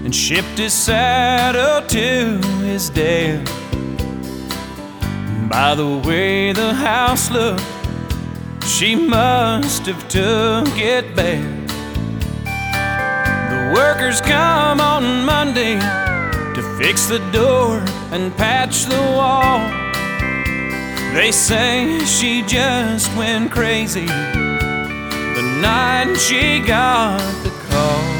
and shipped his saddle to his death. By the way the house looked, she must have took it back. The workers come on Monday to fix the door and patch the wall. They say she just went crazy the night she got the call.